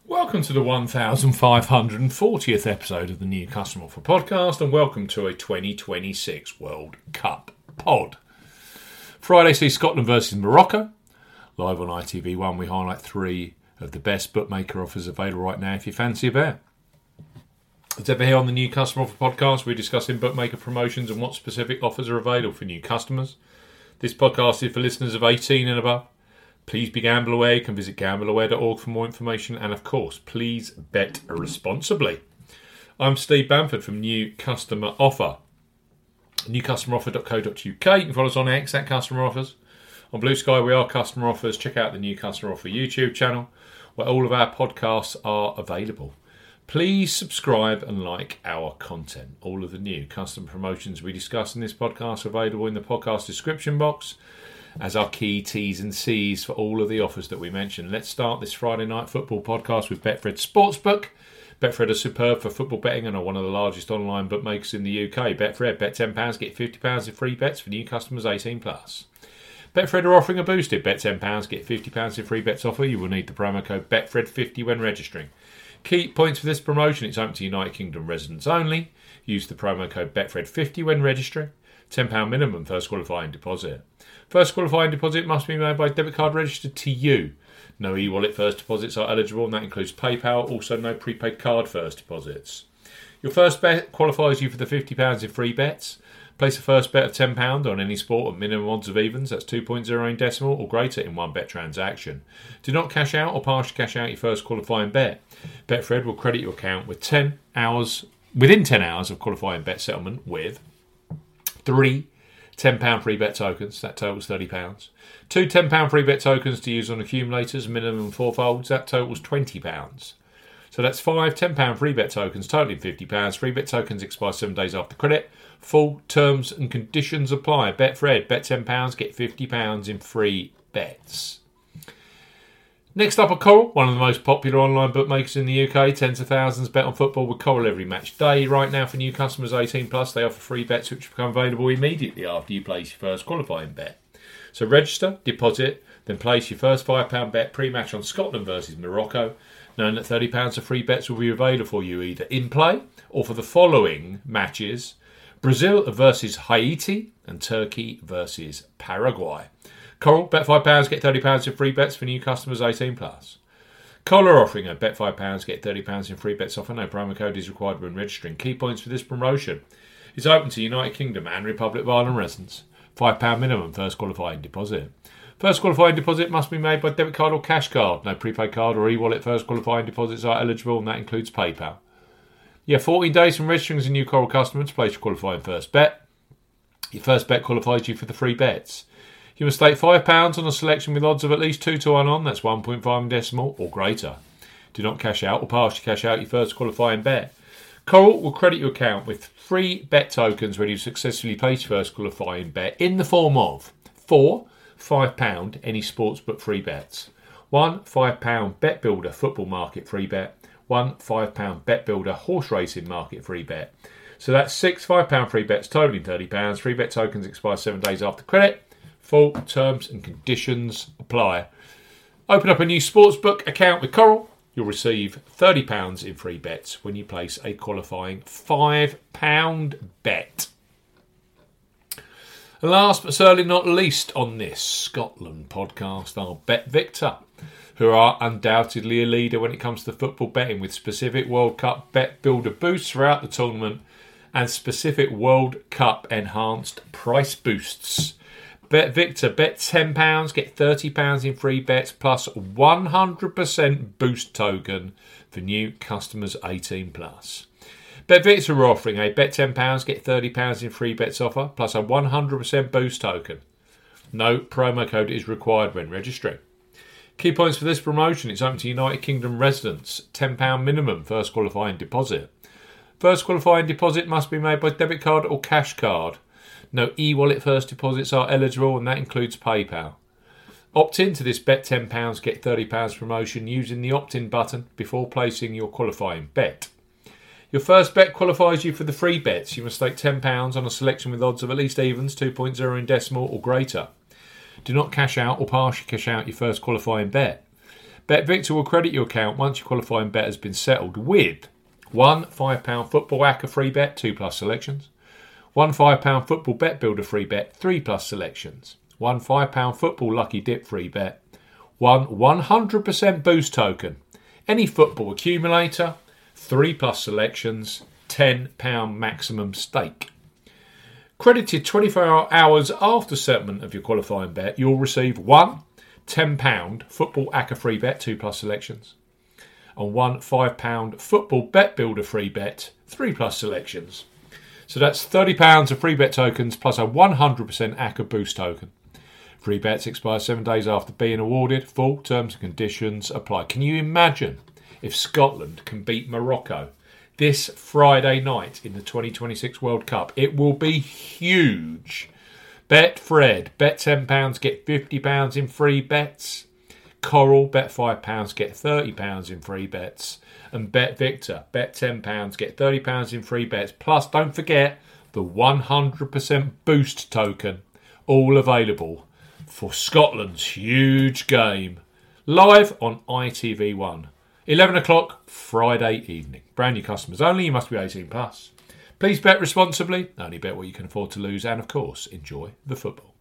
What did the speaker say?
Welcome to the 1540th episode of the New Customer Offer Podcast, and welcome to a 2026 World Cup pod. Friday sees Scotland versus Morocco. Live on ITV1, we highlight three of the best bookmaker offers available right now if you fancy a bet. As ever here on the New Customer Offer Podcast, we're discussing bookmaker promotions and what specific offers are available for new customers. This podcast is for listeners of 18 and above. Please be gamble aware. You can visit gambleaware.org for more information. And of course, please bet responsibly. I'm Steve Bamford from New Customer Offer. newcustomeroffer.co.uk. You can follow us on X at Customer Offers. On Blue Sky, we are Customer Offers. Check out the New Customer Offer YouTube channel, where all of our podcasts are available. Please subscribe and like our content. All of the new custom promotions we discuss in this podcast are available in the podcast description box as our key T's and C's for all of the offers that we mentioned. Let's start this Friday night football podcast with Betfred Sportsbook. Betfred are superb for football betting and are one of the largest online bookmakers in the UK. Betfred, bet £10, get £50 in free bets for new customers 18+. Betfred are offering a boosted bet £10, get £50 in free bets offer. You will need the promo code BETFRED50 when registering. Key points for this promotion: it's open to United Kingdom residents only. Use the promo code BETFRED50 when registering. £10 minimum first qualifying deposit. First qualifying deposit must be made by debit card registered to you. No e-wallet first deposits are eligible, and that includes PayPal. Also, no prepaid card first deposits. Your first bet qualifies you for the £50 in free bets. Place a first bet of £10 on any sport at minimum odds of evens, that's 2.0 in decimal or greater in one bet transaction. Do not cash out or partially cash out your first qualifying bet. Betfred will credit your account within 10 hours of qualifying bet settlement with 3 £10 free bet tokens, that totals £30. 2 £10 free bet tokens to use on accumulators, minimum 4 folds, that totals £20. So that's 5 £10 free bet tokens, totaling £50. Free bet tokens expire 7 days after credit. Full terms and conditions apply. Betfred, bet £10, get £50 in free bets. Next up are Coral, one of the most popular online bookmakers in the UK. Tens of thousands bet on football with Coral every match day. Right now for new customers 18+, they offer free bets which become available immediately after you place your first qualifying bet. So register, deposit, then place your first £5 bet pre-match on Scotland versus Morocco, knowing that £30 of free bets will be available for you either in play or for the following matches: Brazil versus Haiti and Turkey versus Paraguay. Coral, bet £5, get £30 in free bets for new customers 18+. Coral are offering a bet £5, get £30 in free bets offer. No promo code is required when registering. Key points for this promotion: it's open to United Kingdom and Republic of Ireland residents. £5 minimum first qualifying deposit. First qualifying deposit must be made by debit card or cash card. No prepaid card or e-wallet first qualifying deposits are eligible, and that includes PayPal. You have 14 days from registering as a new Coral customer to place your qualifying first bet. Your first bet qualifies you for the free bets. You must stake £5 on a selection with odds of at least 2 to 1 on, that's 1.5 in decimal or greater. Do not cash out or partially cash out your first qualifying bet. Coral will credit your account with free bet tokens when you successfully place your first qualifying bet in the form of 4 £5 any sportsbook free bets, 1 £5 Bet Builder football market free bet, 1 £5 Bet Builder horse racing market free bet. So that's 6 £5 free bets totaling £30. Free bet tokens expire 7 days after credit. Full terms and conditions apply. Open up a new sportsbook account with Coral. You'll receive £30 in free bets when you place a qualifying £5 bet. And last but certainly not least on this Scotland podcast are BetVictor, who are undoubtedly a leader when it comes to football betting, with specific World Cup bet builder boosts throughout the tournament and specific World Cup enhanced price boosts. BetVictor, bet £10, get £30 in free bets plus 100% boost token for new customers 18+. BetVictor are offering a bet £10, get £30 in free bets offer plus a 100% boost token. No promo code is required when registering. Key points for this promotion: it's open to United Kingdom residents. £10 minimum first qualifying deposit. First qualifying deposit must be made by debit card or cash card. No e-wallet first deposits are eligible, and that includes PayPal. Opt in to this bet £10, get £30 promotion using the opt-in button before placing your qualifying bet. Your first bet qualifies you for the free bets. You must stake £10 on a selection with odds of at least evens, 2.0 in decimal or greater. Do not cash out or partially cash out your first qualifying bet. BetVictor will credit your account once your qualifying bet has been settled with one £5 football ACCA free bet, 2+ selections. One £5 football bet builder free bet, 3+ selections. One £5 football lucky dip free bet. One 100% boost token. Any football accumulator, 3+ selections, £10 maximum stake. Credited 24 hours after settlement of your qualifying bet, you'll receive one £10 football ACCA free bet, 2+ selections, and one £5 football bet builder free bet, 3+ selections. So that's £30 of free bet tokens plus a 100% ACCA boost token. Free bets expire 7 days after being awarded. Full terms and conditions apply. Can you imagine if Scotland can beat Morocco this Friday night in the 2026 World Cup? It will be huge. Betfred, bet £10, get £50 in free bets. Coral, bet £5, get £30 in free bets. And BetVictor, bet £10, get £30 in free bets. Plus, don't forget the 100% boost token, all available for Scotland's huge game. Live on ITV1. 11 o'clock Friday evening. Brand new customers only. You must be 18+. Please bet responsibly. Only bet what you can afford to lose. And, of course, enjoy the football.